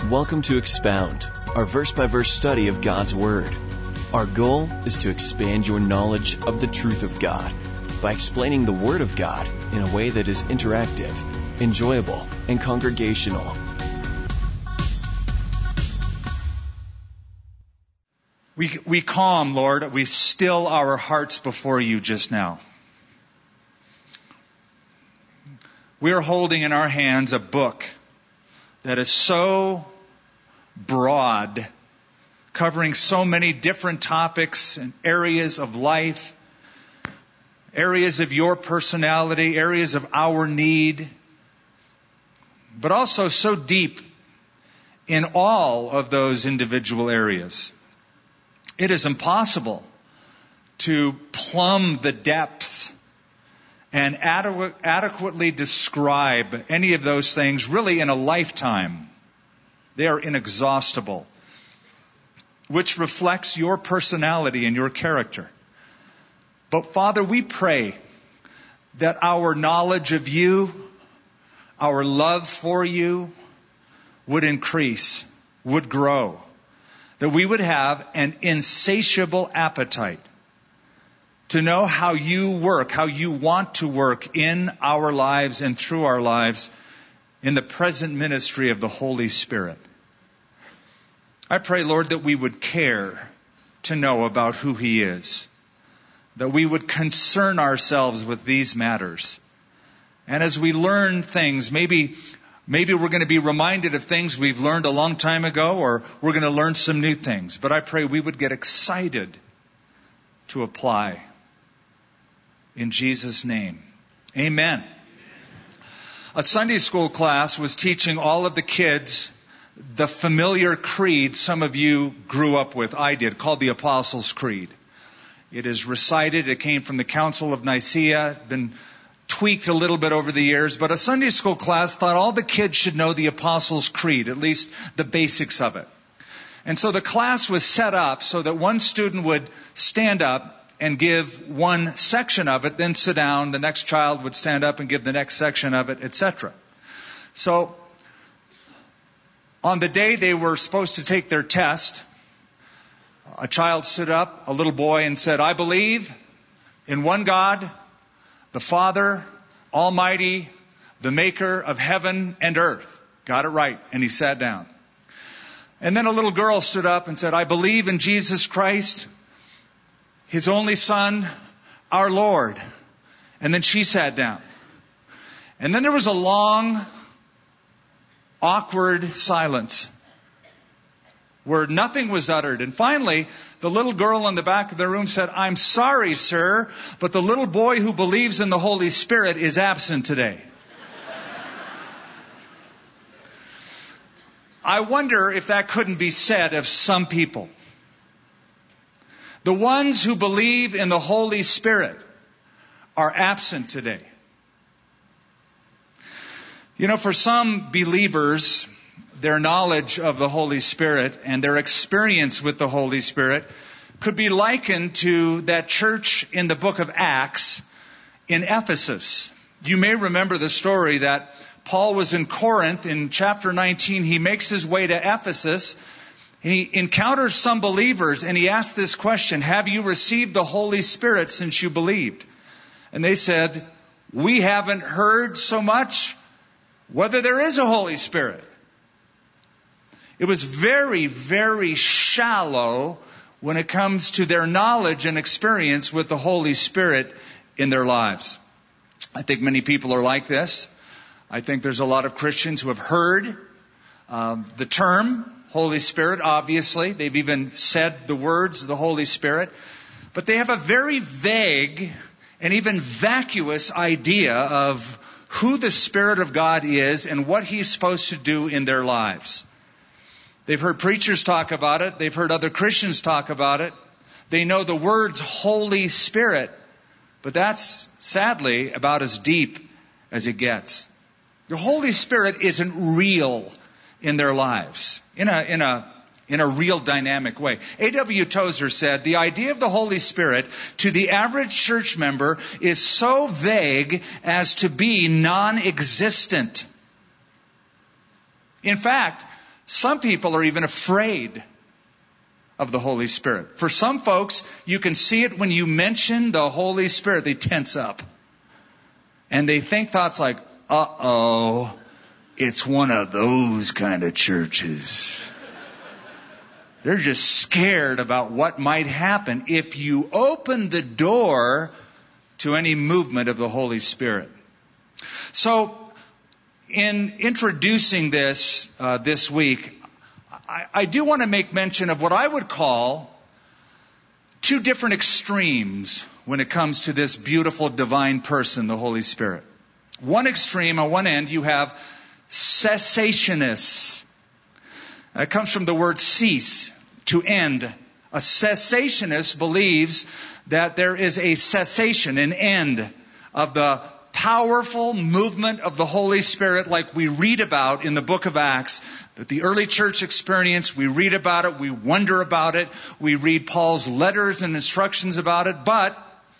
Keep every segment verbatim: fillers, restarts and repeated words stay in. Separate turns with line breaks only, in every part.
Welcome to Expound, our verse-by-verse study of God's Word. Our goal is to expand your knowledge of the truth of God by explaining the Word of God in a way that is interactive, enjoyable, and congregational.
We, we calm, Lord, we still our hearts before you just now. We are holding in our hands a book that is so broad, covering so many different topics and areas of life, areas of your personality, areas of our need, but also so deep in all of those individual areas. It is impossible to plumb the depths and adequ- adequately describe any of those things really in a lifetime. They are inexhaustible, which reflects your personality and your character. But Father, we pray that our knowledge of you, our love for you, would increase, would grow, that we would have an insatiable appetite to know how you work, how you want to work in our lives and through our lives in the present ministry of the Holy Spirit. I pray, Lord, that we would care to know about who He is, that we would concern ourselves with these matters. And as we learn things, maybe maybe we're going to be reminded of things we've learned a long time ago, or we're going to learn some new things. But I pray we would get excited to apply. In Jesus' name, amen. A Sunday school class was teaching all of the kids the familiar creed some of you grew up with, I did, called the Apostles' Creed. It is recited. It came from the Council of Nicaea, been tweaked a little bit over the years, but a Sunday school class thought all the kids should know the Apostles' Creed, at least the basics of it. And so the class was set up so that one student would stand up and give one section of it, then sit down. The next child would stand up and give the next section of it, et cetera. So, on the day they were supposed to take their test, a child stood up, a little boy, and said, "I believe in one God, the Father, Almighty, the Maker of heaven and earth." Got it right, and he sat down. And then a little girl stood up and said, "I believe in Jesus Christ, His only Son, our Lord." And then she sat down. And then there was a long, awkward silence where nothing was uttered. And finally, the little girl in the back of the room said, "I'm sorry, sir, but the little boy who believes in the Holy Spirit is absent today." I wonder if that couldn't be said of some people. The ones who believe in the Holy Spirit are absent today. You know, for some believers, their knowledge of the Holy Spirit and their experience with the Holy Spirit could be likened to that church in the book of Acts in Ephesus. You may remember the story that Paul was in Corinth in chapter nineteen. He makes his way to Ephesus. He encounters some believers and he asks this question, "Have you received the Holy Spirit since you believed?" And they said, "We haven't heard so much whether there is a Holy Spirit." It was very, very shallow when it comes to their knowledge and experience with the Holy Spirit in their lives. I think many people are like this. I think there's a lot of Christians who have heard um, the term Holy Spirit, obviously. They've even said the words of the Holy Spirit. But they have a very vague and even vacuous idea of who the Spirit of God is and what He's supposed to do in their lives. They've heard preachers talk about it. They've heard other Christians talk about it. They know the words Holy Spirit. But that's, sadly, about as deep as it gets. The Holy Spirit isn't real in their lives, in a in a in a real dynamic way. A W Tozer said, "The idea of the Holy Spirit to the average church member is so vague as to be non-existent." In fact, Some people are even afraid of the Holy Spirit. For some folks, you can see it when you mention the Holy Spirit. They tense up. And they think thoughts like, uh-oh, it's one of those kind of churches. They're just scared about what might happen if you open the door to any movement of the Holy Spirit. So, in introducing this uh, this week, I, I do want to make mention of what I would call two different extremes when it comes to this beautiful divine person, the Holy Spirit. One extreme, on one end, you have cessationists. It comes from the word cease, to end. A cessationist believes that there is a cessation, an end of the powerful movement of the Holy Spirit like we read about in the book of Acts, that the early church experienced. We read about it, we wonder about it, we read Paul's letters and instructions about it, but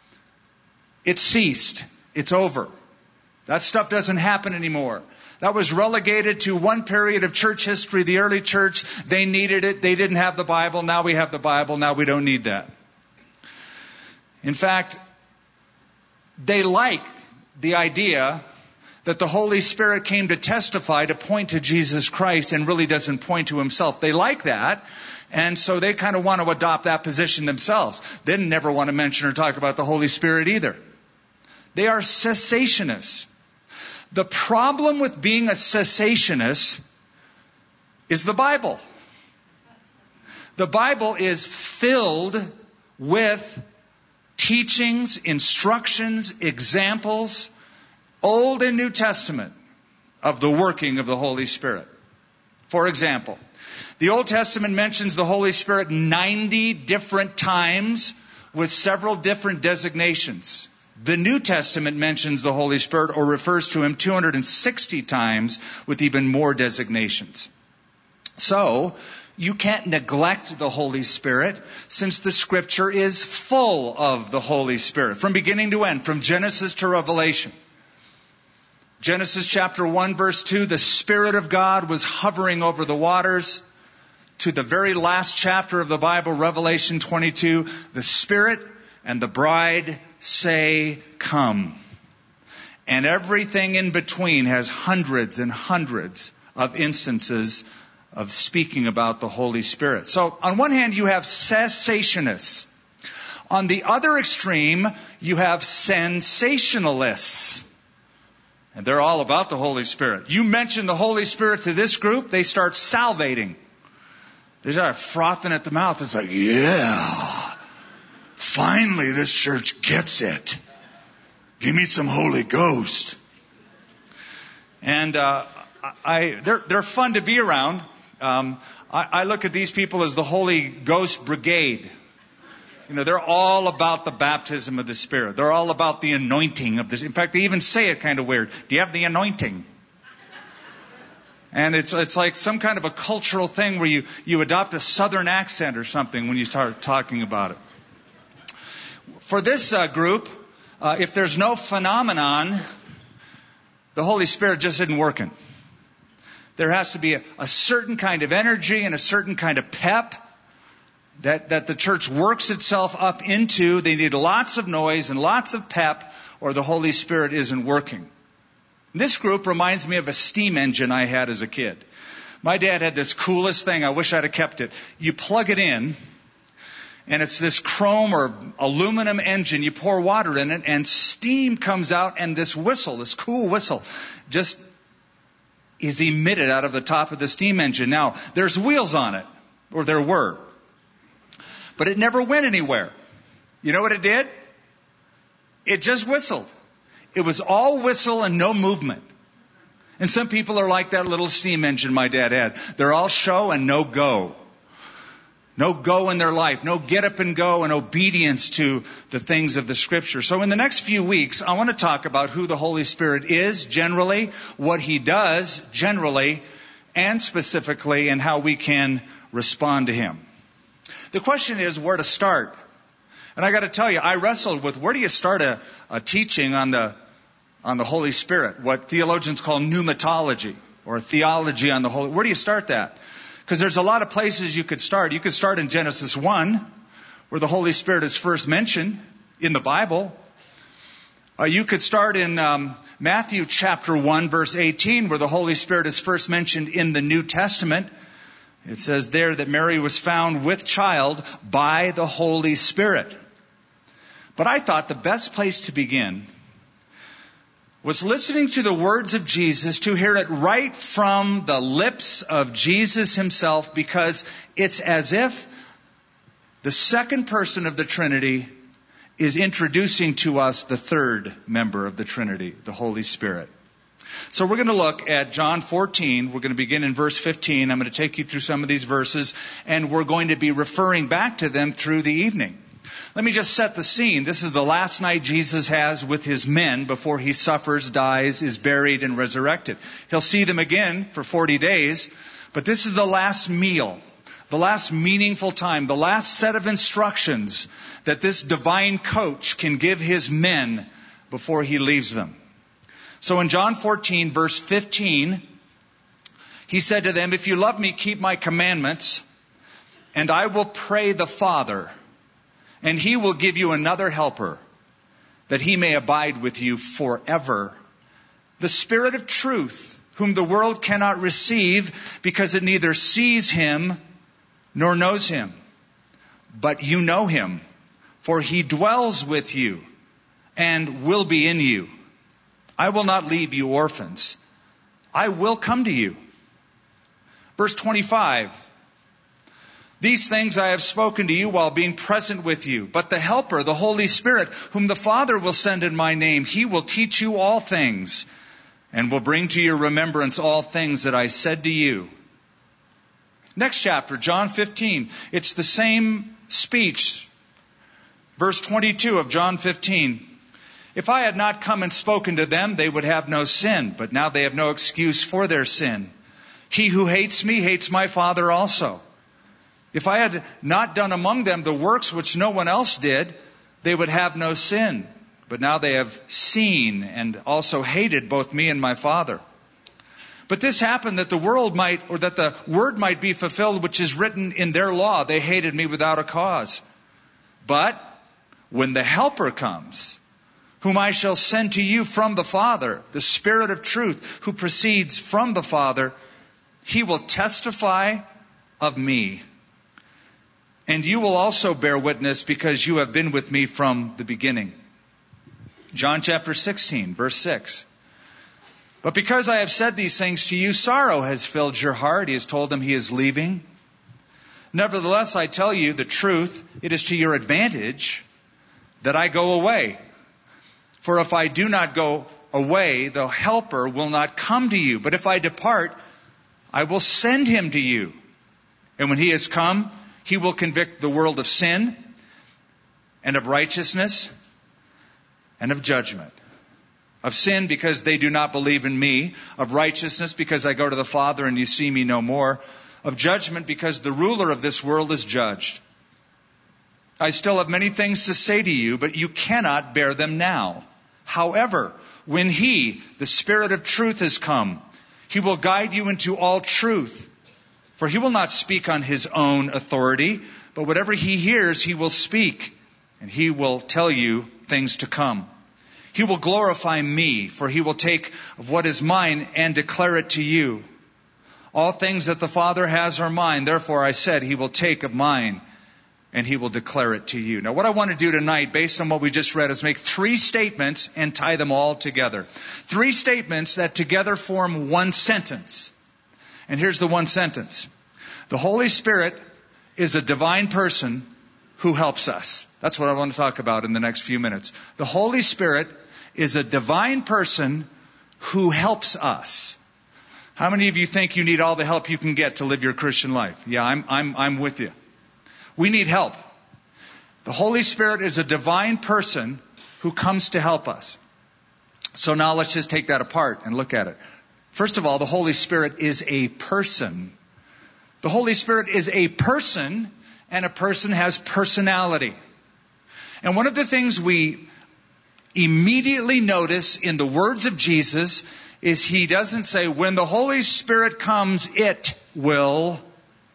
it ceased. It's over. That stuff doesn't happen anymore. That was relegated to one period of church history, the early church. They needed it. They didn't have the Bible. Now we have the Bible. Now we don't need that. In fact, they like the idea that the Holy Spirit came to testify, to point to Jesus Christ, and really doesn't point to himself. They like that, and so they kind of want to adopt that position themselves. They never want to mention or talk about the Holy Spirit either. They are cessationists. The problem with being a cessationist is the Bible. The Bible is filled with teachings, instructions, examples, Old and New Testament, of the working of the Holy Spirit. For example, the Old Testament mentions the Holy Spirit ninety different times with several different designations. The New Testament mentions the Holy Spirit or refers to him two hundred sixty times with even more designations. So, you can't neglect the Holy Spirit since the Scripture is full of the Holy Spirit from beginning to end, from Genesis to Revelation. Genesis chapter one verse two, the Spirit of God was hovering over the waters. To the very last chapter of the Bible, Revelation twenty-two, the Spirit and the bride say, come. And everything in between has hundreds and hundreds of instances of speaking about the Holy Spirit. So, on one hand, you have cessationists. On the other extreme, you have sensationalists. And they're all about the Holy Spirit. You mention the Holy Spirit to this group, they start salivating. They start frothing at the mouth. It's like, yeah, finally this church gets it. Give me some Holy Ghost. And uh, I, they're, they're fun to be around. Um, I, I look at these people as the Holy Ghost Brigade. You know, they're all about the baptism of the Spirit. They're all about the anointing of this. In fact, they even say it kind of weird. Do you have the anointing? And it's it's like some kind of a cultural thing where you, you adopt a southern accent or something when you start talking about it. For this uh, group, uh, if there's no phenomenon, the Holy Spirit just isn't working. There has to be a, a certain kind of energy and a certain kind of pep that, that the church works itself up into. They need lots of noise and lots of pep, or the Holy Spirit isn't working. This group reminds me of a steam engine I had as a kid. My dad had this coolest thing. I wish I'd have kept it. You plug it in, and it's this chrome or aluminum engine. You pour water in it, and steam comes out, and this whistle, this cool whistle, just is emitted out of the top of the steam engine. Now, there's wheels on it, or there were. But it never went anywhere. You know what it did? It just whistled. It was all whistle and no movement. And some people are like that little steam engine my dad had. They're all show and no go. No go in their life. No get up and go and obedience to the things of the Scripture. So in the next few weeks, I want to talk about who the Holy Spirit is generally, what He does generally, and specifically, and how we can respond to Him. The question is where to start. And I got to tell you, I wrestled with where do you start a, a teaching on the on the Holy Spirit, what theologians call pneumatology, or theology on the Holy. Where do you start that? Because there's a lot of places you could start. You could start in Genesis one, where the Holy Spirit is first mentioned in the Bible. Uh, you could start in um, Matthew chapter one, verse eighteen, where the Holy Spirit is first mentioned in the New Testament. It says there that Mary was found with child by the Holy Spirit. But I thought the best place to begin was listening to the words of Jesus, to hear it right from the lips of Jesus himself, because it's as if the second person of the Trinity is introducing to us the third member of the Trinity, the Holy Spirit. So we're going to look at John fourteen. We're going to begin in verse fifteen. I'm going to take you through some of these verses, and we're going to be referring back to them through the evening. Let me just set the scene. This is the last night Jesus has with his men before he suffers, dies, is buried, and resurrected. He'll see them again for forty days, but this is the last meal, the last meaningful time, the last set of instructions that this divine coach can give his men before he leaves them. So in John fourteen, verse fifteen, he said to them, "If you love me, keep my commandments, and I will pray the Father, and he will give you another helper, that he may abide with you forever. The Spirit of truth, whom the world cannot receive, because it neither sees him nor knows him. But you know him, for he dwells with you and will be in you. I will not leave you orphans. I will come to you." Verse twenty-five. "These things I have spoken to you while being present with you. But the Helper, the Holy Spirit, whom the Father will send in my name, he will teach you all things and will bring to your remembrance all things that I said to you." Next chapter, John fifteen. It's the same speech. Verse twenty-two of John fifteen. "If I had not come and spoken to them, they would have no sin. But now they have no excuse for their sin. He who hates me hates my Father also. If I had not done among them the works which no one else did, they would have no sin. But now they have seen and also hated both me and my Father. But this happened that the world might, or that the word might be fulfilled, which is written in their law. They hated me without a cause. But when the Helper comes, whom I shall send to you from the Father, the Spirit of truth, who proceeds from the Father, he will testify of me. And you will also bear witness, because you have been with me from the beginning." John chapter sixteen, verse six. "But because I have said these things to you, sorrow has filled your heart." He has told them he is leaving. "Nevertheless, I tell you the truth, it is to your advantage that I go away. For if I do not go away, the Helper will not come to you. But if I depart, I will send him to you. And when he has come, he will convict the world of sin and of righteousness and of judgment. Of sin, because they do not believe in me. Of righteousness, because I go to the Father and you see me no more. Of judgment, because the ruler of this world is judged. I still have many things to say to you, but you cannot bear them now. However, when he, the Spirit of truth, has come, he will guide you into all truth. For he will not speak on his own authority, but whatever he hears, he will speak, and he will tell you things to come. He will glorify me, for he will take of what is mine and declare it to you. All things that the Father has are mine. Therefore I said, he will take of mine, and he will declare it to you." Now what I want to do tonight, based on what we just read, is make three statements and tie them all together. Three statements that together form one sentence. And here's the one sentence. The Holy Spirit is a divine person who helps us. That's what I want to talk about in the next few minutes. The Holy Spirit is a divine person who helps us. How many of you think you need all the help you can get to live your Christian life? Yeah, I'm, I'm, I'm with you. We need help. The Holy Spirit is a divine person who comes to help us. So now let's just take that apart and look at it. First of all, the Holy Spirit is a person. The Holy Spirit is a person, and a person has personality. And one of the things we immediately notice in the words of Jesus is he doesn't say, when the Holy Spirit comes, it will.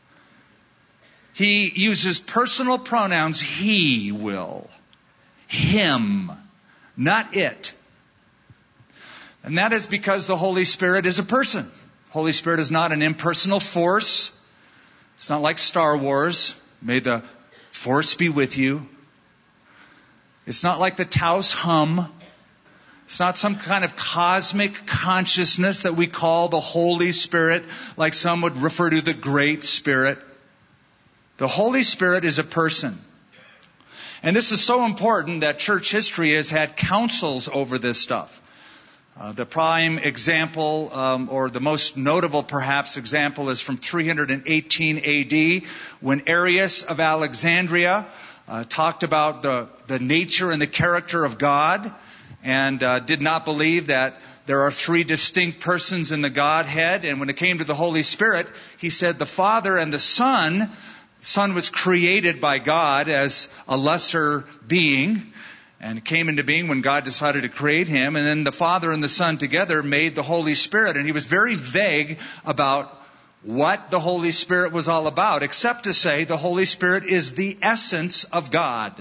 He uses personal pronouns, he will. Him, not it. And that is because the Holy Spirit is a person. Holy Spirit is not an impersonal force. It's not like Star Wars. May the Force be with you. It's not like the Taos hum. It's not some kind of cosmic consciousness that we call the Holy Spirit, like some would refer to the Great Spirit. The Holy Spirit is a person. And this is so important that church history has had councils over this stuff. Uh, the prime example, um, or the most notable perhaps example, is from three eighteen A D when Arius of Alexandria uh, talked about the, the nature and the character of God and uh, did not believe that there are three distinct persons in the Godhead. And when it came to the Holy Spirit, he said the Father and the Son, the Son was created by God as a lesser being, and came into being when God decided to create him. And then the Father and the Son together made the Holy Spirit. And he was very vague about what the Holy Spirit was all about, except to say the Holy Spirit is the essence of God.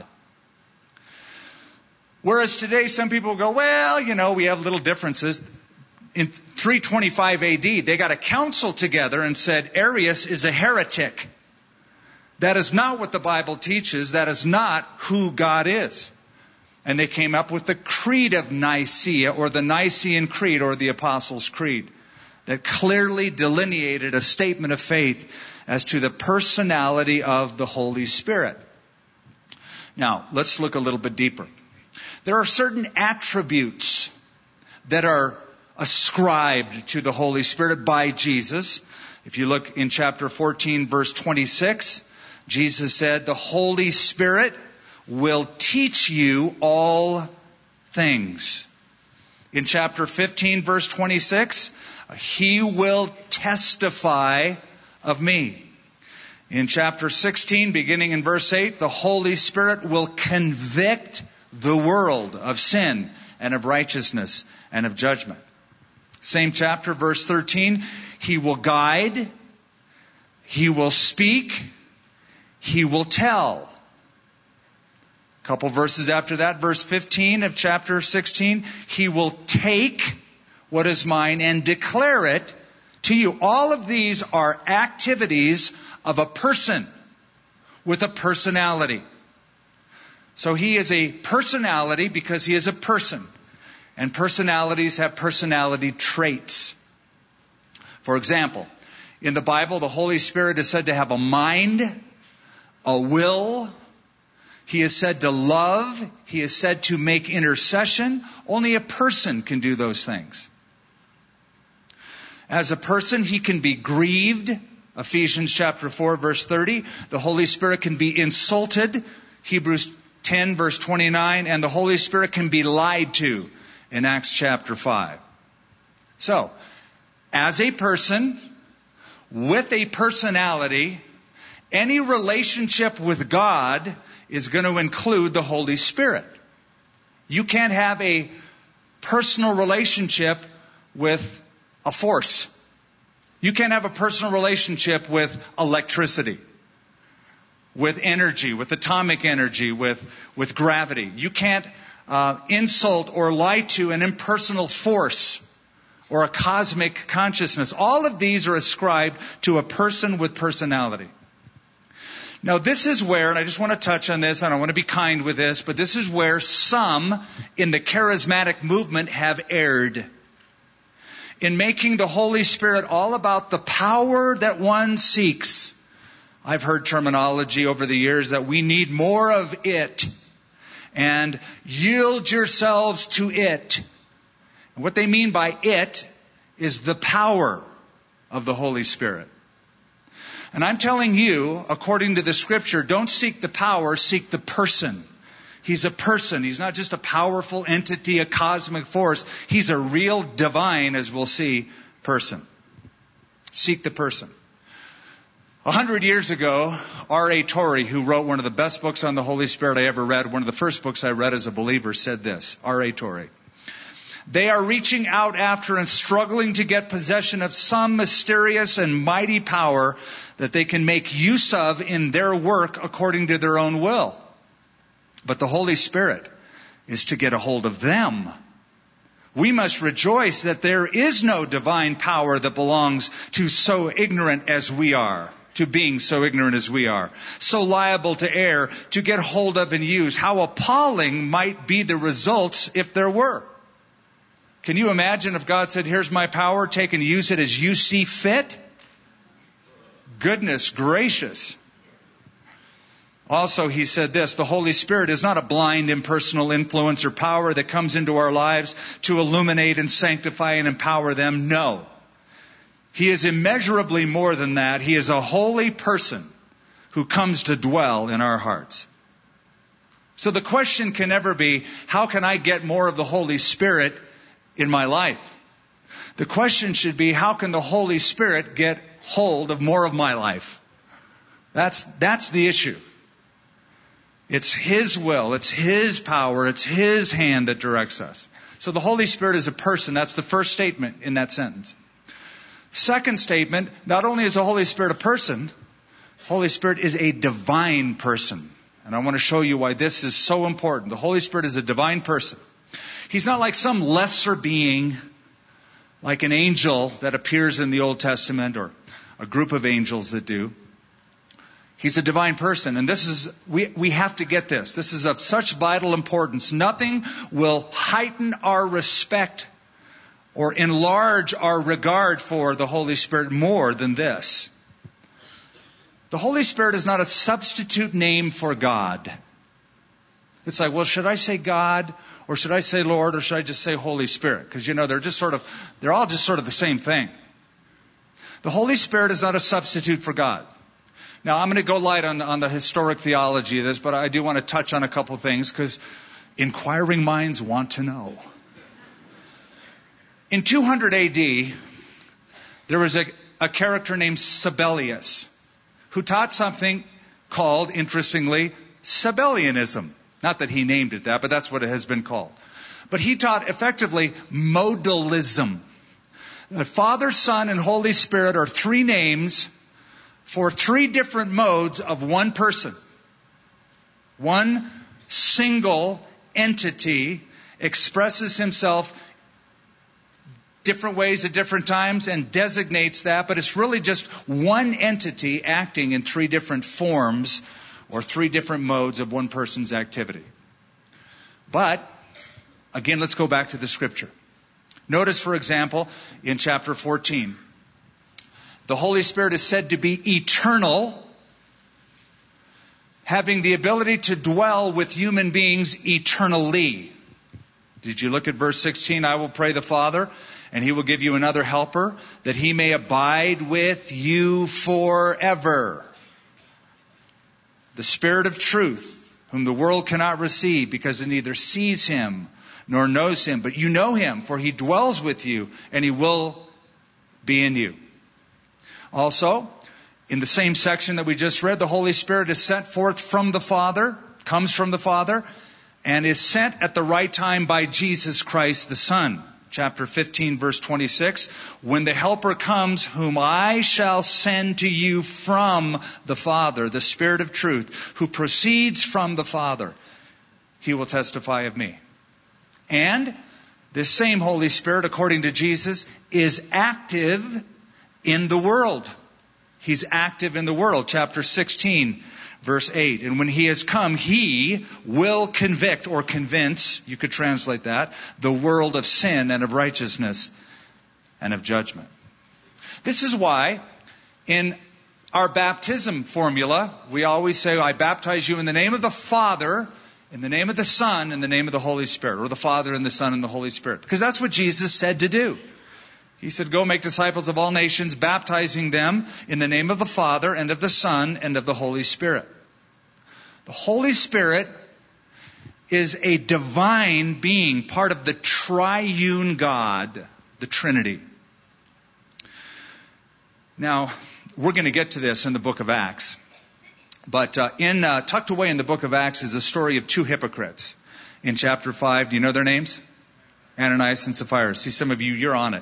Whereas today some people go, well, you know, we have little differences. In three twenty-five A D, they got a council together and said Arius is a heretic. That is not what the Bible teaches. That is not who God is. And they came up with the Creed of Nicaea, or the Nicene Creed, or the Apostles' Creed, that clearly delineated a statement of faith as to the personality of the Holy Spirit. Now, let's look a little bit deeper. There are certain attributes that are ascribed to the Holy Spirit by Jesus. If you look in chapter fourteen, verse twenty-six, Jesus said, the Holy Spirit will teach you all things. In chapter fifteen, verse twenty-six, he will testify of me. In chapter sixteen, beginning in verse eight, the Holy Spirit will convict the world of sin and of righteousness and of judgment. Same chapter, verse thirteen, he will guide, he will speak, he will tell. A couple verses after that, verse fifteen of chapter sixteen, he will take what is mine and declare it to you. All of these are activities of a person with a personality. So he is a personality because he is a person. And personalities have personality traits. For example, in the Bible, the Holy Spirit is said to have a mind, a will. He is said to love. He is said to make intercession. Only a person can do those things. As a person, he can be grieved. Ephesians chapter four, verse thirty. The Holy Spirit can be insulted. Hebrews ten, verse twenty-nine. And the Holy Spirit can be lied to in Acts chapter five. So, as a person with a personality, any relationship with God is going to include the Holy Spirit. You can't have a personal relationship with a force. You can't have a personal relationship with electricity, with energy, with atomic energy, with, with gravity. You can't uh, insult or lie to an impersonal force or a cosmic consciousness. All of these are ascribed to a person with personality. Now, this is where, and I just want to touch on this, and I want to be kind with this, but this is where some in the charismatic movement have erred in making the Holy Spirit all about the power that one seeks. I've heard terminology over the years that we need more of it, and yield yourselves to it. And what they mean by it is the power of the Holy Spirit. And I'm telling you, according to the Scripture, don't seek the power, seek the person. He's a person. He's not just a powerful entity, a cosmic force. He's a real divine, as we'll see, person. Seek the person. A hundred years ago, R A Torrey, who wrote one of the best books on the Holy Spirit I ever read, one of the first books I read as a believer, said this. R A Torrey. They are reaching out after and struggling to get possession of some mysterious and mighty power that they can make use of in their work according to their own will. But the Holy Spirit is to get a hold of them. We must rejoice that there is no divine power that belongs to so ignorant as we are, to being so ignorant as we are, so liable to err, to get hold of and use. How appalling might be the results if there were. Can you imagine if God said, here's my power, take and use it as you see fit? Goodness gracious. Also, he said this, the Holy Spirit is not a blind, impersonal influence or power that comes into our lives to illuminate and sanctify and empower them. No. He is immeasurably more than that. He is a holy person who comes to dwell in our hearts. So the question can never be, how can I get more of the Holy Spirit in my life? The question should be, how can the Holy Spirit get hold of more of my life? That's, that's the issue. It's His will, it's His power, it's His hand that directs us. So the Holy Spirit is a person. That's the first statement in that sentence. Second statement, not only is the Holy Spirit a person, the Holy Spirit is a divine person. And I want to show you why this is so important. The Holy Spirit is a divine person. He's not like some lesser being, like an angel that appears in the Old Testament or a group of angels that do. He's a divine person. And this is, we, we have to get this. This is of such vital importance. Nothing will heighten our respect or enlarge our regard for the Holy Spirit more than this. The Holy Spirit is not a substitute name for God. It's like, well, should I say God, or should I say Lord, or should I just say Holy Spirit? Because, you know, they're just sort of, they're all just sort of the same thing. The Holy Spirit is not a substitute for God. Now, I'm going to go light on, on the historic theology of this, but I do want to touch on a couple things, because inquiring minds want to know. In two hundred A D, there was a, a character named Sabellius, who taught something called, interestingly, Sabellianism. Not that he named it that, but that's what it has been called. But he taught effectively modalism. The Father, Son, and Holy Spirit are three names for three different modes of one person. One single entity expresses himself different ways at different times and designates that, but it's really just one entity acting in three different forms or three different modes of one person's activity. But, again, let's go back to the Scripture. Notice, for example, in chapter fourteen, the Holy Spirit is said to be eternal, having the ability to dwell with human beings eternally. Did you look at verse sixteen? I will pray the Father, and He will give you another helper, that He may abide with you forever. The Spirit of truth, whom the world cannot receive, because it neither sees Him nor knows Him. But you know Him, for He dwells with you, and He will be in you. Also, in the same section that we just read, the Holy Spirit is sent forth from the Father, comes from the Father, and is sent at the right time by Jesus Christ the Son. Chapter fifteen, verse twenty-six, when the Helper comes, whom I shall send to you from the Father, the Spirit of truth, who proceeds from the Father, He will testify of me. And this same Holy Spirit, according to Jesus, is active in the world. He's active in the world. Chapter sixteen, verse eight. And when He has come, He will convict or convince, you could translate that, the world of sin and of righteousness and of judgment. This is why in our baptism formula, we always say, I baptize you in the name of the Father, in the name of the Son, in the name of the Holy Spirit. Or the Father and the Son and the Holy Spirit. Because that's what Jesus said to do. He said, go make disciples of all nations, baptizing them in the name of the Father and of the Son and of the Holy Spirit. The Holy Spirit is a divine being, part of the triune God, the Trinity. Now, we're going to get to this in the book of Acts. But uh, in uh, tucked away in the book of Acts is a story of two hypocrites. In chapter five, do you know their names? Ananias and Sapphira. See, some of you, you're on it.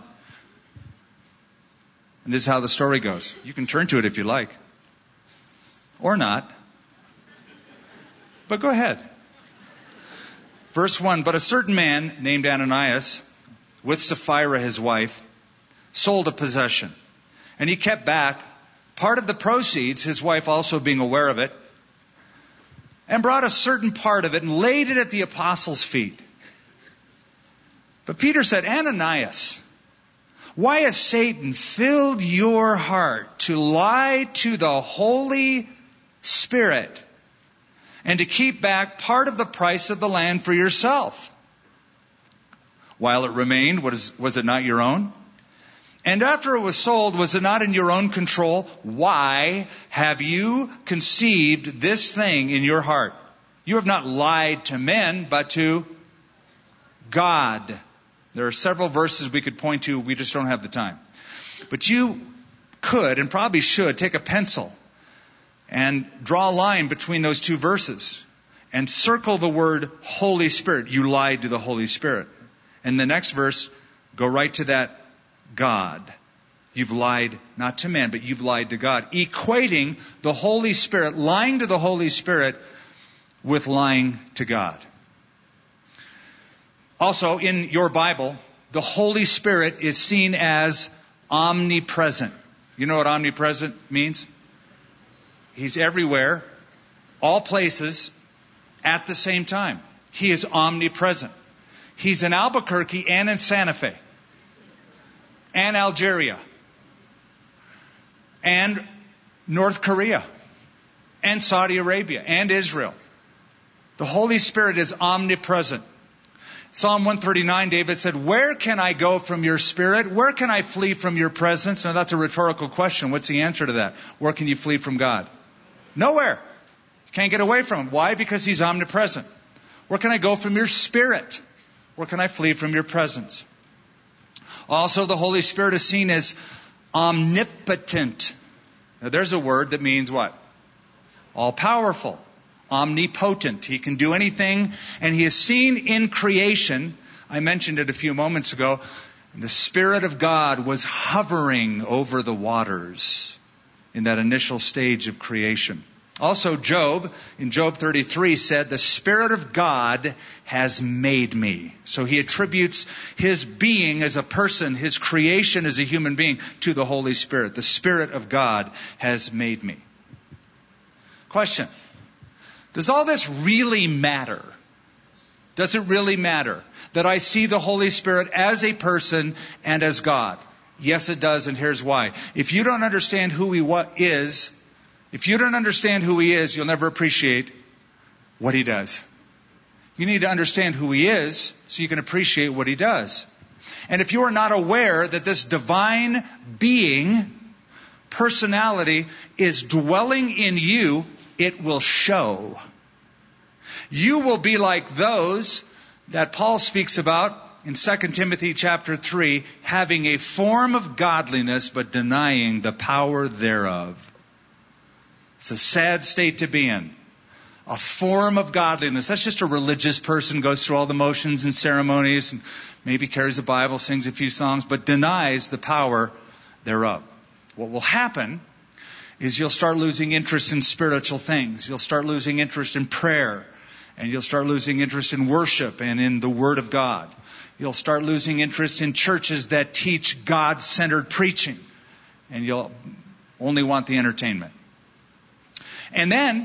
And this is how the story goes. You can turn to it if you like. Or not. But go ahead. Verse one, but a certain man named Ananias, with Sapphira his wife, sold a possession. And he kept back part of the proceeds, his wife also being aware of it, and brought a certain part of it and laid it at the apostles' feet. But Peter said, Ananias, why has Satan filled your heart to lie to the Holy Spirit and to keep back part of the price of the land for yourself? While it remained, was, was it not your own? And after it was sold, was it not in your own control? Why have you conceived this thing in your heart? You have not lied to men, but to God. There are several verses we could point to. We just don't have the time. But you could and probably should take a pencil and draw a line between those two verses and circle the word Holy Spirit. You lied to the Holy Spirit. And the next verse, go right to that God. You've lied not to men, but you've lied to God. Equating the Holy Spirit, lying to the Holy Spirit with lying to God. Also, in your Bible, the Holy Spirit is seen as omnipresent. You know what omnipresent means? He's everywhere, all places, at the same time. He is omnipresent. He's in Albuquerque and in Santa Fe, and Algeria, and North Korea, and Saudi Arabia, and Israel. The Holy Spirit is omnipresent. Psalm one thirty-nine, David said, where can I go from your spirit? Where can I flee from your presence? Now that's a rhetorical question. What's the answer to that? Where can you flee from God? Nowhere. You can't get away from Him. Why? Because He's omnipresent. Where can I go from your spirit? Where can I flee from your presence? Also, the Holy Spirit is seen as omnipotent. Now there's a word that means what? All powerful. Omnipotent. He can do anything, and He is seen in creation. I mentioned it a few moments ago. The Spirit of God was hovering over the waters in that initial stage of creation. Also, Job, in Job thirty-three, said, the Spirit of God has made me. So he attributes his being as a person, his creation as a human being, to the Holy Spirit. The Spirit of God has made me. Question. Does all this really matter? Does it really matter that I see the Holy Spirit as a person and as God? Yes, it does, and here's why. If you don't understand who He what is, if you don't understand who He is, you'll never appreciate what He does. You need to understand who He is so you can appreciate what He does. And if you are not aware that this divine being, personality, is dwelling in you, it will show. You will be like those that Paul speaks about in Second Timothy chapter three, having a form of godliness but denying the power thereof. It's a sad state to be in. A form of godliness. That's just a religious person, goes through all the motions and ceremonies, and maybe carries a Bible, sings a few songs, but denies the power thereof. What will happen is you'll start losing interest in spiritual things. You'll start losing interest in prayer. And you'll start losing interest in worship and in the Word of God. You'll start losing interest in churches that teach God-centered preaching. And you'll only want the entertainment. And then,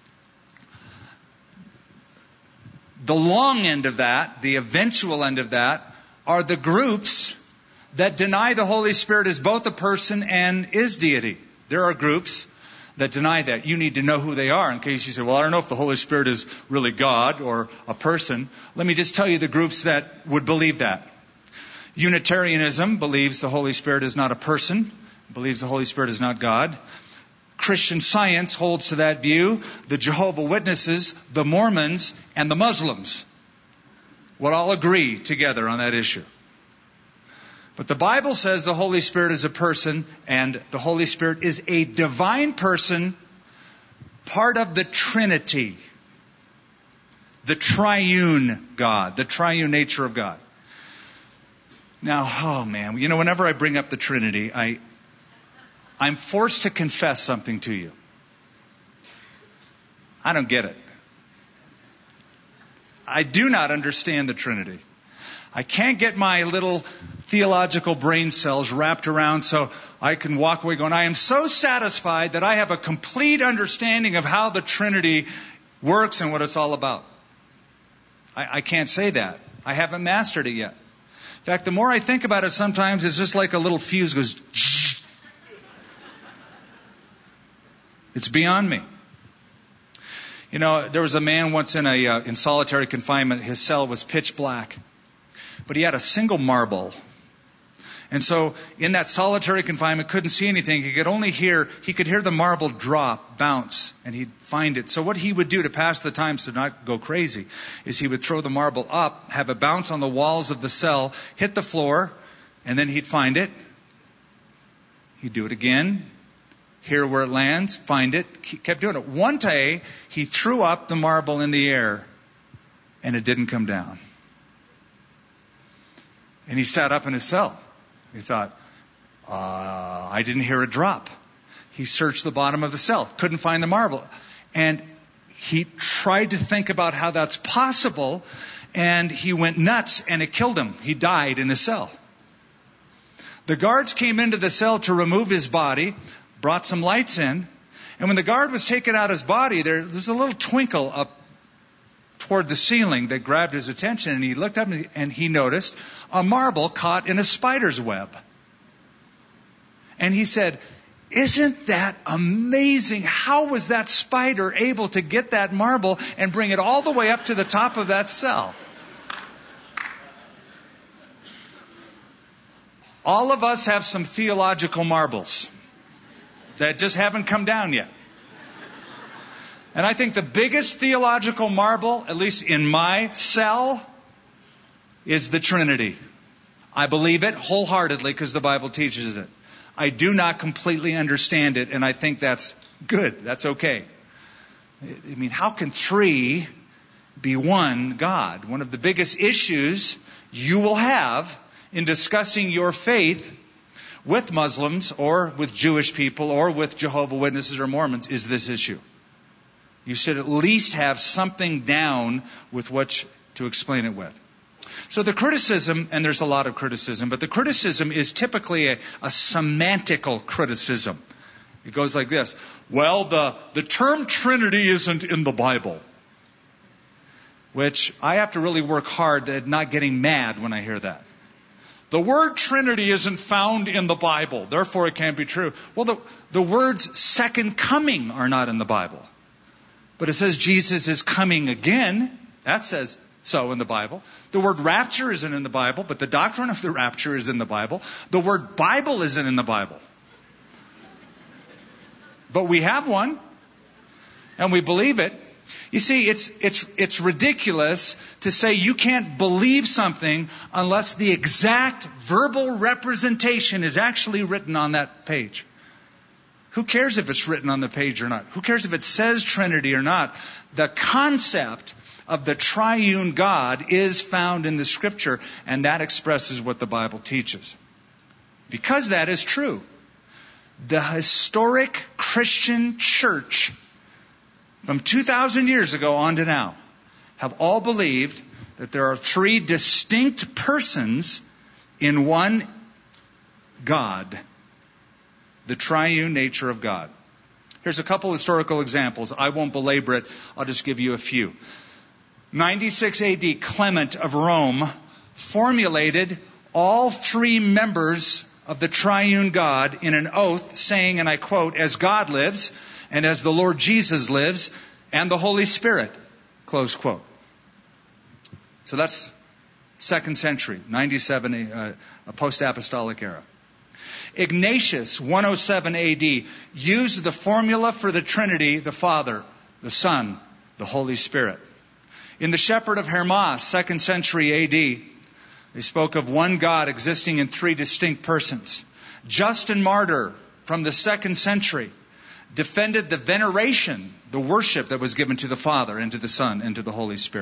the long end of that, the eventual end of that, are the groups that deny the Holy Spirit as both a person and is deity. There are groups that deny that. You need to know who they are in case you say, well, I don't know if the Holy Spirit is really God or a person. Let me just tell you the groups that would believe that. Unitarianism believes the Holy Spirit is not a person, believes the Holy Spirit is not God. Christian Science holds to that view. The Jehovah's Witnesses, the Mormons, and the Muslims would all agree together on that issue. But the Bible says the Holy Spirit is a person, and the Holy Spirit is a divine person, part of the Trinity. The triune God, the triune nature of God. Now, oh man, you know, whenever I bring up the Trinity, I, I'm forced to confess something to you. I don't get it. I do not understand the Trinity. I can't get my little theological brain cells wrapped around so I can walk away going, I am so satisfied that I have a complete understanding of how the Trinity works and what it's all about. I, I can't say that. I haven't mastered it yet. In fact, the more I think about it, sometimes it's just like a little fuse goes, it's beyond me. You know, there was a man once in a uh, in solitary confinement. His cell was pitch black, but he had a single marble. And so in that solitary confinement, couldn't see anything. He could only hear, he could hear the marble drop, bounce, and he'd find it. So what he would do to pass the time so not go crazy is he would throw the marble up, have it bounce on the walls of the cell, hit the floor, and then he'd find it. He'd do it again, hear where it lands, find it, he kept doing it. One day, he threw up the marble in the air, and it didn't come down. And he sat up in his cell. He thought, uh, I didn't hear it drop. He searched the bottom of the cell, couldn't find the marble. And he tried to think about how that's possible, and he went nuts, and it killed him. He died in the cell. The guards came into the cell to remove his body, brought some lights in, and when the guard was taking out his body, there, there's a little twinkle up toward the ceiling that grabbed his attention, and he looked up and he noticed a marble caught in a spider's web. And he said, isn't that amazing? How was that spider able to get that marble and bring it all the way up to the top of that cell? All of us have some theological marbles that just haven't come down yet. And I think the biggest theological marble, at least in my cell, is the Trinity. I believe it wholeheartedly because the Bible teaches it. I do not completely understand it, and I think that's good. That's okay. I mean, how can three be one God? One of the biggest issues you will have in discussing your faith with Muslims or with Jewish people or with Jehovah's Witnesses or Mormons is this issue. You should at least have something down with what to explain it with. So the criticism, and there's a lot of criticism, but the criticism is typically a, a semantical criticism. It goes like this. Well, the, the term Trinity isn't in the Bible. Which I have to really work hard at not getting mad when I hear that. The word Trinity isn't found in the Bible, therefore it can't be true. Well, the, the words second coming are not in the Bible. But it says Jesus is coming again. That says so in the Bible. The word rapture isn't in the Bible, but the doctrine of the rapture is in the Bible. The word Bible isn't in the Bible. But we have one, and we believe it. You see, it's it's it's ridiculous to say you can't believe something unless the exact verbal representation is actually written on that page. Who cares if it's written on the page or not? Who cares if it says Trinity or not? The concept of the triune God is found in the Scripture, and that expresses what the Bible teaches. Because that is true, the historic Christian church from two thousand years ago on to now have all believed that there are three distinct persons in one God. The triune nature of God. Here's a couple historical examples. I won't belabor it. I'll just give you a few. ninety-six A D, Clement of Rome formulated all three members of the triune God in an oath saying, and I quote, as God lives, and as the Lord Jesus lives, and the Holy Spirit, close quote. So that's second century, ninety-seven, uh, a post-apostolic era. Ignatius, one oh seven A D, used the formula for the Trinity, the Father, the Son, the Holy Spirit. In the Shepherd of Hermas, second century A D, they spoke of one God existing in three distinct persons. Justin Martyr, from the second century, defended the veneration, the worship that was given to the Father and to the Son and to the Holy Spirit.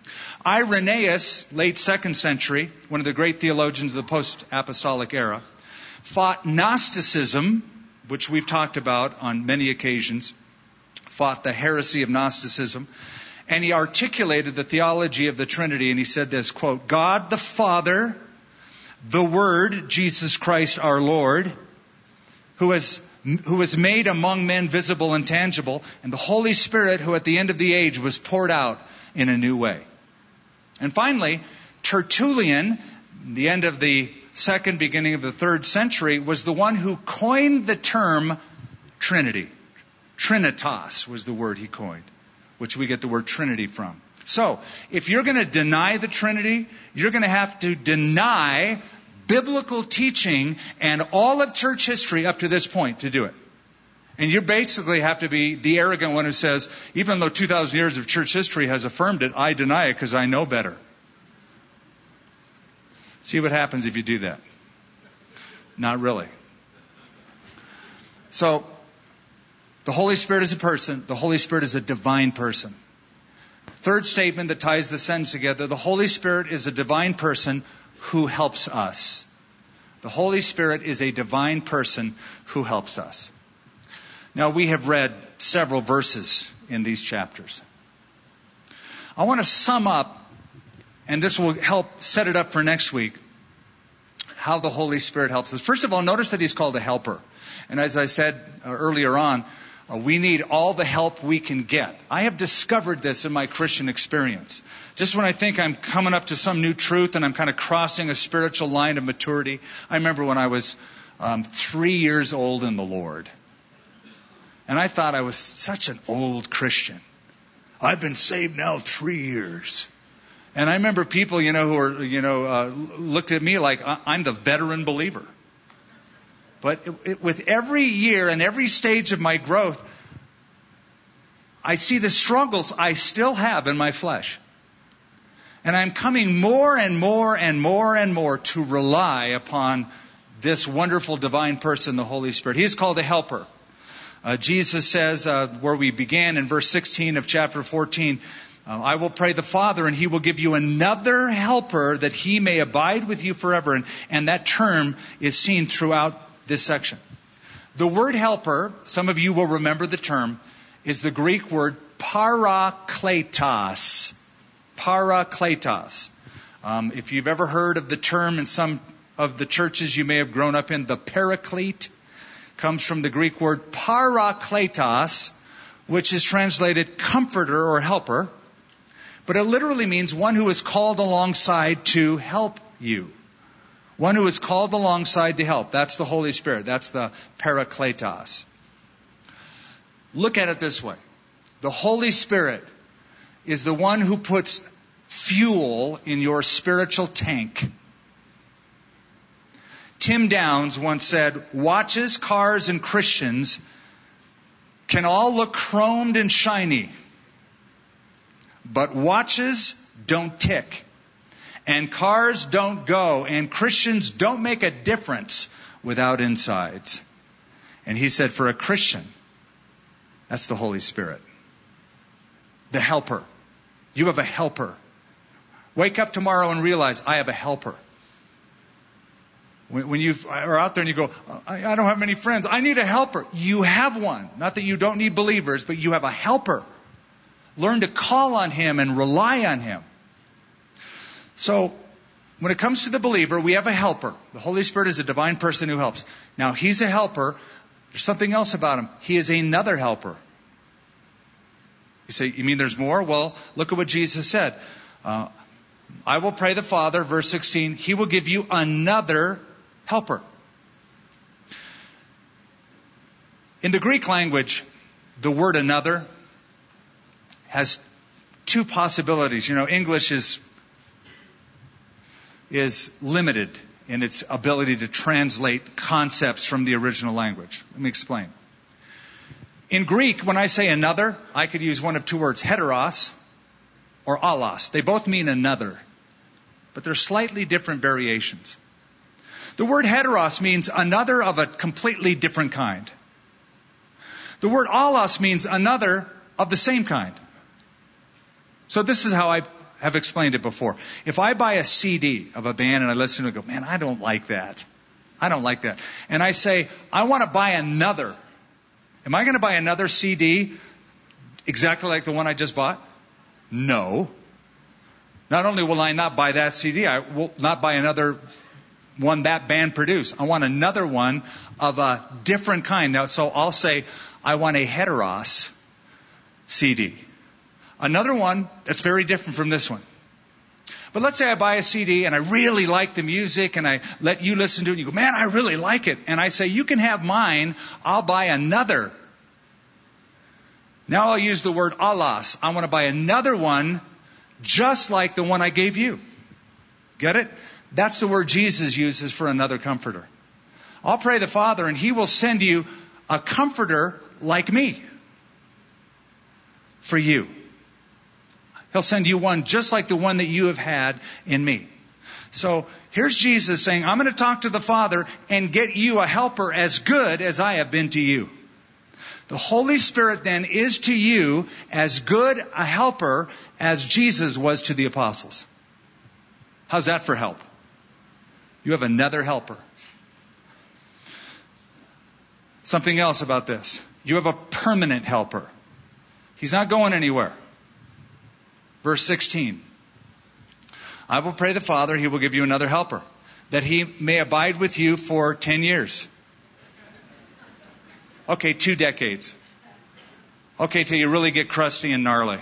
Irenaeus, late second century, one of the great theologians of the post-apostolic era, fought Gnosticism, which we've talked about on many occasions, fought the heresy of Gnosticism, and he articulated the theology of the Trinity, and he said this, quote, God the Father, the Word, Jesus Christ our Lord, who has who was made among men visible and tangible, and the Holy Spirit, who at the end of the age was poured out in a new way. And finally, Tertullian, the end of the second, beginning of the third century, was the one who coined the term Trinity. Trinitas was the word he coined, which we get the word Trinity from. So, if you're going to deny the Trinity, you're going to have to deny biblical teaching and all of church history up to this point to do it. And you basically have to be the arrogant one who says, even though two thousand years of church history has affirmed it, I deny it because I know better. See what happens if you do that. Not really. So, the Holy Spirit is a person. The Holy Spirit is a divine person. Third statement that ties the sentence together, the Holy Spirit is a divine person who helps us. The Holy Spirit is a divine person who helps us. Now, we have read several verses in these chapters. I want to sum up, and this will help set it up for next week, how the Holy Spirit helps us. First of all, notice that He's called a helper. And as I said uh, earlier on, uh, we need all the help we can get. I have discovered this in my Christian experience. Just when I think I'm coming up to some new truth and I'm kind of crossing a spiritual line of maturity, I remember when I was um, three years old in the Lord. And I thought I was such an old Christian. I've been saved now three years. And I remember people, you know, who are, you know, uh, looked at me like I'm the veteran believer. But it, it, with every year and every stage of my growth, I see the struggles I still have in my flesh. And I'm coming more and more and more and more to rely upon this wonderful divine person, the Holy Spirit. He is called a helper. Uh, Jesus says, uh, where we began in verse sixteen of chapter fourteen, uh, I will pray the Father, and He will give you another helper that He may abide with you forever. And, and that term is seen throughout this section. The word helper, some of you will remember the term, is the Greek word parakletos. Parakletos. Um, if you've ever heard of the term in some of the churches you may have grown up in, the paraclete comes from the Greek word parakletos, which is translated comforter or helper. But it literally means one who is called alongside to help you. One who is called alongside to help. That's the Holy Spirit. That's the parakletos. Look at it this way. The Holy Spirit is the one who puts fuel in your spiritual tank. Tim Downs once said, watches, cars, and Christians can all look chromed and shiny, but watches don't tick, and cars don't go, and Christians don't make a difference without insides. And he said, for a Christian, that's the Holy Spirit. The helper. You have a helper. Wake up tomorrow and realize, I have a helper. When you are out there and you go, I don't have many friends, I need a helper. You have one. Not that you don't need believers, but you have a helper. Learn to call on Him and rely on Him. So, when it comes to the believer, we have a helper. The Holy Spirit is a divine person who helps. Now, He's a helper. There's something else about Him. He is another helper. You say, you mean there's more? Well, look at what Jesus said. Uh, I will pray the Father, verse sixteen, He will give you another helper. In the Greek language, the word another has two possibilities. You know, English is, is limited in its ability to translate concepts from the original language. Let me explain. In Greek, when I say another, I could use one of two words, heteros or allos. They both mean another, but they're slightly different variations. The word heteros means another of a completely different kind. The word allos means another of the same kind. So this is how I have explained it before. If I buy a C D of a band and I listen to it and go, man, I don't like that. I don't like that. And I say, I want to buy another. Am I going to buy another C D exactly like the one I just bought? No. Not only will I not buy that C D, I will not buy another one that band produced. I want another one of a different kind. Now, so I'll say, I want a Heteros C D. Another one that's very different from this one. But let's say I buy a C D and I really like the music and I let you listen to it and you go, man, I really like it. And I say, you can have mine. I'll buy another. Now I'll use the word alas. I want to buy another one just like the one I gave you. Get it? That's the word Jesus uses for another comforter. I'll pray the Father and He will send you a comforter like me for you. He'll send you one just like the one that you have had in me. So here's Jesus saying, I'm going to talk to the Father and get you a helper as good as I have been to you. The Holy Spirit then is to you as good a helper as Jesus was to the apostles. How's that for help? You have another helper. Something else about this. You have a permanent helper. He's not going anywhere. Verse sixteen. I will pray the Father, He will give you another helper, that He may abide with you for ten years. Okay, two decades. Okay, till you really get crusty and gnarly.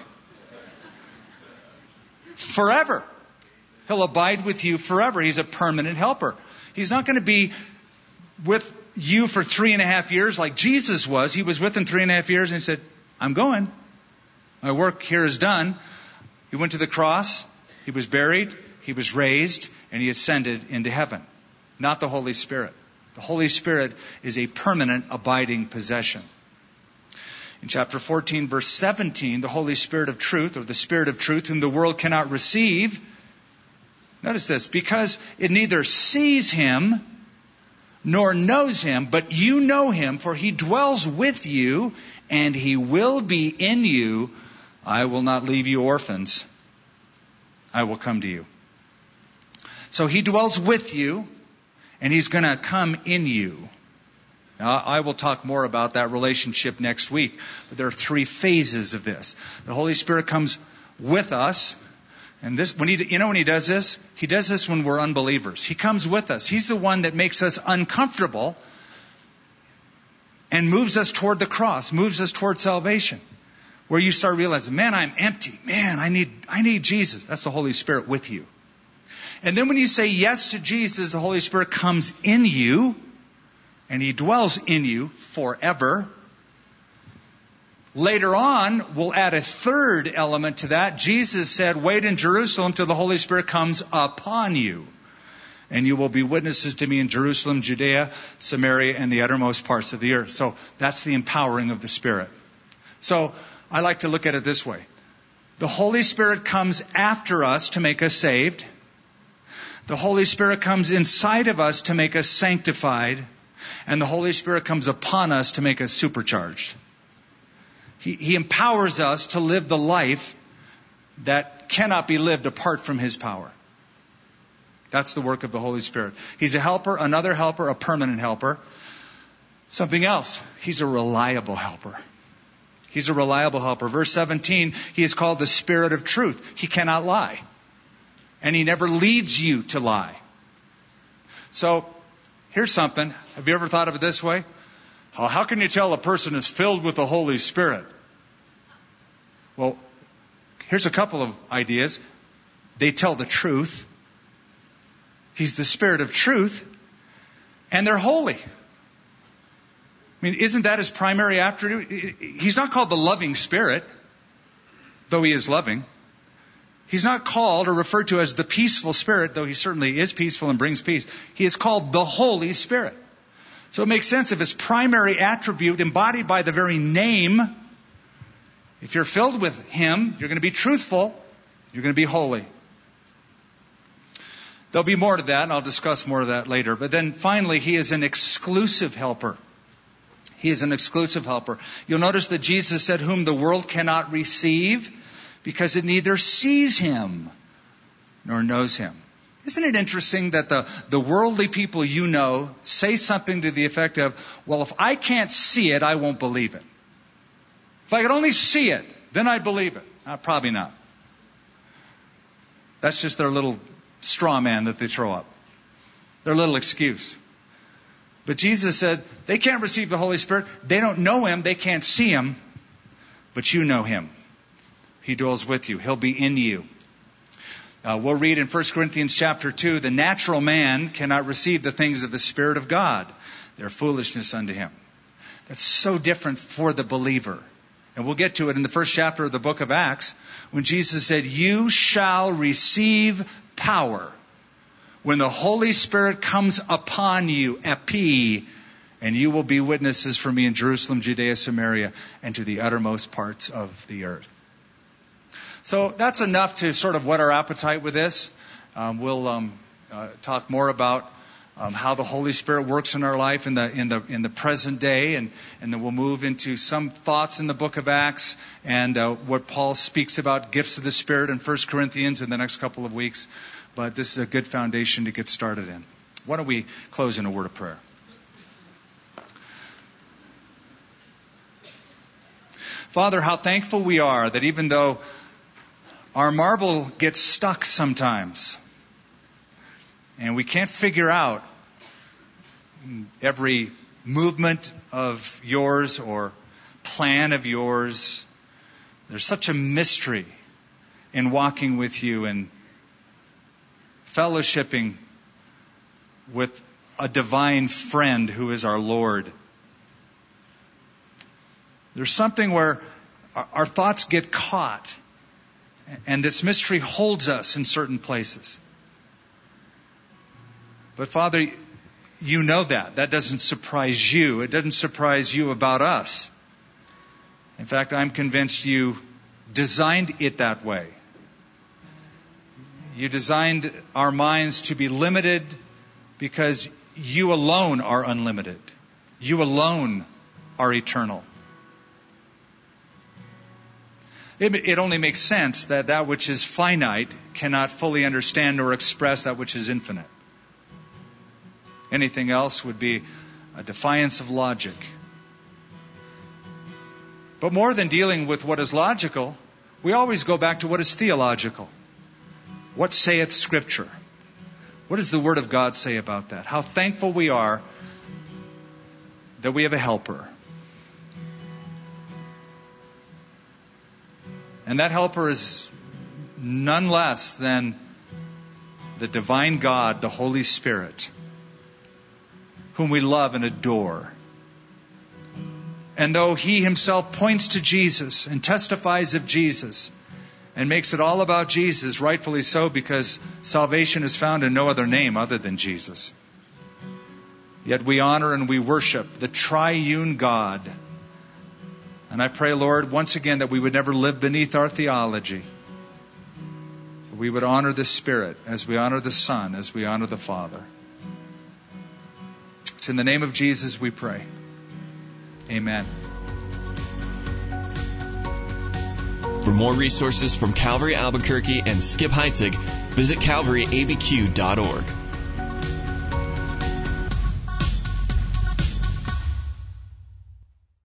Forever. He'll abide with you forever. He's a permanent helper. He's not going to be with you for three and a half years like Jesus was. He was with them three and a half years and He said, I'm going. My work here is done. He went to the cross. He was buried. He was raised. And He ascended into heaven. Not the Holy Spirit. The Holy Spirit is a permanent abiding possession. In chapter fourteen, verse seventeen, the Holy Spirit of truth, or the Spirit of truth, whom the world cannot receive. Notice this, because it neither sees Him nor knows Him, but you know Him, for He dwells with you, and He will be in you. I will not leave you orphans. I will come to you. So He dwells with you, and He's going to come in you. Now, I will talk more about that relationship next week. But there are three phases of this. The Holy Spirit comes with us. And this, when he, you know when He does this? He does this when we're unbelievers. He comes with us. He's the one that makes us uncomfortable and moves us toward the cross, moves us toward salvation. Where you start realizing, man, I'm empty. Man, I need, I need Jesus. That's the Holy Spirit with you. And then when you say yes to Jesus, the Holy Spirit comes in you and He dwells in you forever. Later on, we'll add a third element to that. Jesus said, wait in Jerusalem till the Holy Spirit comes upon you. And you will be witnesses to me in Jerusalem, Judea, Samaria, and the uttermost parts of the earth. So that's the empowering of the Spirit. So I like to look at it this way. The Holy Spirit comes after us to make us saved. The Holy Spirit comes inside of us to make us sanctified. And the Holy Spirit comes upon us to make us supercharged. He, he empowers us to live the life that cannot be lived apart from His power. That's the work of the Holy Spirit. He's a helper, another helper, a permanent helper. Something else. He's a reliable helper. He's a reliable helper. Verse seventeen, He is called the Spirit of truth. He cannot lie. And He never leads you to lie. So, here's something. Have you ever thought of it this way? How, how can you tell a person is filled with the Holy Spirit? Well, here's a couple of ideas. They tell the truth. He's the Spirit of truth. And they're holy. I mean, isn't that His primary attribute? He's not called the loving Spirit, though He is loving. He's not called or referred to as the peaceful Spirit, though He certainly is peaceful and brings peace. He is called the Holy Spirit. So it makes sense if His primary attribute embodied by the very name, if you're filled with Him, you're going to be truthful, you're going to be holy. There'll be more to that, and I'll discuss more of that later. But then finally, He is an exclusive helper. He is an exclusive helper. You'll notice that Jesus said, whom the world cannot receive, because it neither sees him nor knows him. Isn't it interesting that the, the worldly people you know say something to the effect of, well, if I can't see it, I won't believe it. If I could only see it, then I'd believe it. Uh, probably not. That's just their little straw man that they throw up. Their little excuse. But Jesus said, they can't receive the Holy Spirit. They don't know him. They can't see him. But you know him. He dwells with you. He'll be in you. Uh, we'll read in First Corinthians chapter two, the natural man cannot receive the things of the Spirit of God. They're foolishness unto him. That's so different for the believer. And we'll get to it in the first chapter of the book of Acts, when Jesus said, you shall receive power when the Holy Spirit comes upon you, epi, and you will be witnesses for me in Jerusalem, Judea, Samaria, and to the uttermost parts of the earth. So that's enough to sort of whet our appetite with this. Um, we'll um, uh, talk more about um, how the Holy Spirit works in our life in the in the in the present day, and and then we'll move into some thoughts in the book of Acts and uh, what Paul speaks about gifts of the Spirit in First Corinthians in the next couple of weeks. But this is a good foundation to get started in. Why don't we close in a word of prayer? Father, how thankful we are that even though our marble gets stuck sometimes, and we can't figure out every movement of yours or plan of yours, there's such a mystery in walking with you and fellowshipping with a divine friend who is our Lord. There's something where our thoughts get caught, and this mystery holds us in certain places. But Father, you know that. That doesn't surprise you. It doesn't surprise you about us. In fact, I'm convinced you designed it that way. You designed our minds to be limited because you alone are unlimited. You alone are eternal. It, it only makes sense that that which is finite cannot fully understand or express that which is infinite. Anything else would be a defiance of logic. But more than dealing with what is logical, we always go back to what is theological. What saith Scripture? What does the Word of God say about that? How thankful we are that we have a helper. And that helper is none less than the divine God, the Holy Spirit, whom we love and adore. And though He Himself points to Jesus and testifies of Jesus and makes it all about Jesus, rightfully so, because salvation is found in no other name other than Jesus. Yet we honor and we worship the triune God. And I pray, Lord, once again that we would never live beneath our theology. We would honor the Spirit as we honor the Son, as we honor the Father. It's in the name of Jesus we pray. Amen.
For more resources from Calvary Albuquerque and Skip Heitzig, visit calvary a b q dot org.